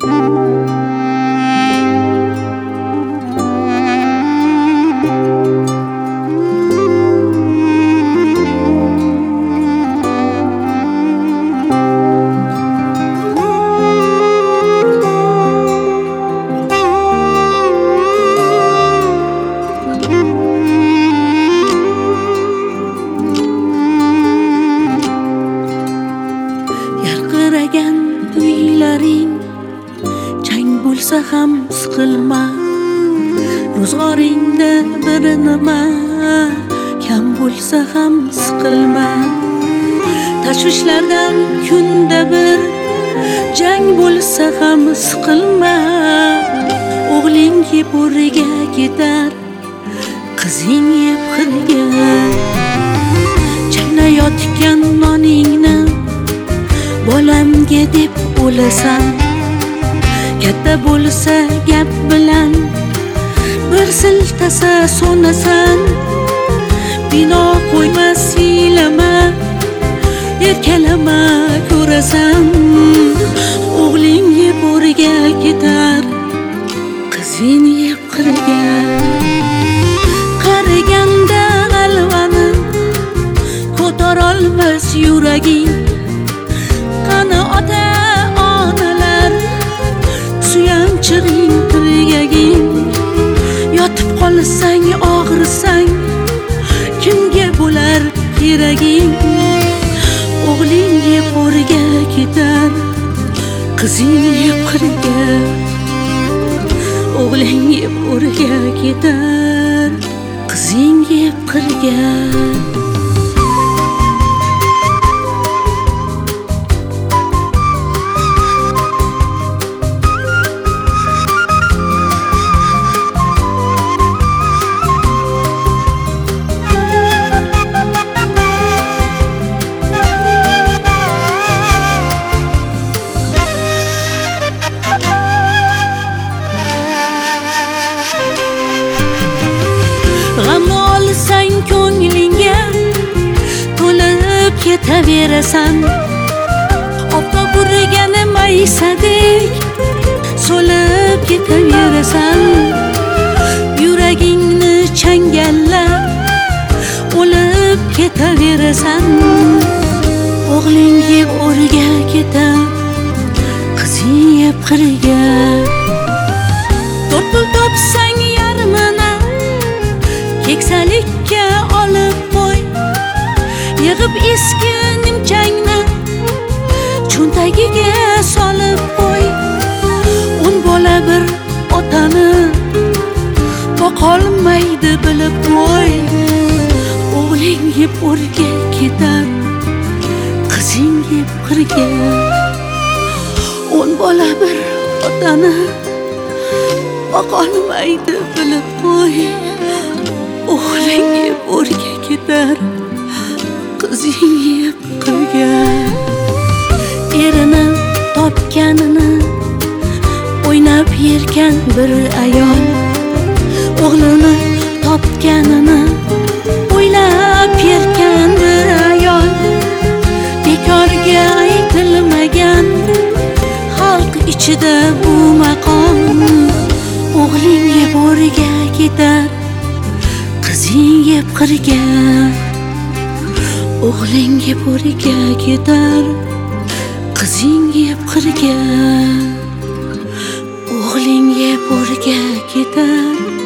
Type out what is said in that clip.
uylaring chang bo'lsa ham siqilma, ro'zg'oringda bir nima kam bo'lsa ham siqilma. Tashvishlardan kunda bir jang bo'lsa ham siqilma. O'g'ling yeb o'riga ketar, qizing yeb xirga. Chaynayotgan noningni bolamga deb o'lasan. Katta bo'lsa gap bilan bir siltasa so'nasan. Bino qo'yma, siylama, erkalama, ko'rasan. O'g'ling yeb o'riga ketar, qizing yeb qirga. Qariganda g'alvani ko'tarolmas yuraging. Qani ota-onalar, suyanchig'ing, tirgaging. Yotib qolsang, og'risang, kimga bo'lar keraging? O'g'ling yeb o'riga ketar, qizing yeb qirga. O'g'ling yeb o'riga ketar, qizing yeb qirga. Olsang ko'nglingga to'lib ketaverasan. Oftob urgani maysadek so'lib ketaverasan. Yuragingni changallab o'lib ketaverasan. O'g'ling yeb o'riga ketar, qizing yeb qirga. To'rt pul topsang yarmini keksalikka olib qo'y. Yig'ib eski nimchangni cho'ntagiga solib qo'y. Un bola bir otani boqolmaydi, bilib qo'y. O'g'ling yeb o'rga ketar, qizing yeb qirga. Un bola bir otani boqolmaydi, bilib qo'y. O'g'ling yeb o'rga ketar, qizing yeb qirga. Erini topganini o'ynab yerkan bir ayol. O'g'lini topganini o'ylab yerkan bir ayol. Bekorga aytilmagan xalq ichida bu maqom. O'g'ling yeb o'rga ketar, qizing yeb qirga. O'g'ling yeb o'riga ketar, qizing yeb qirga. O'g'ling yeb o'riga ketar,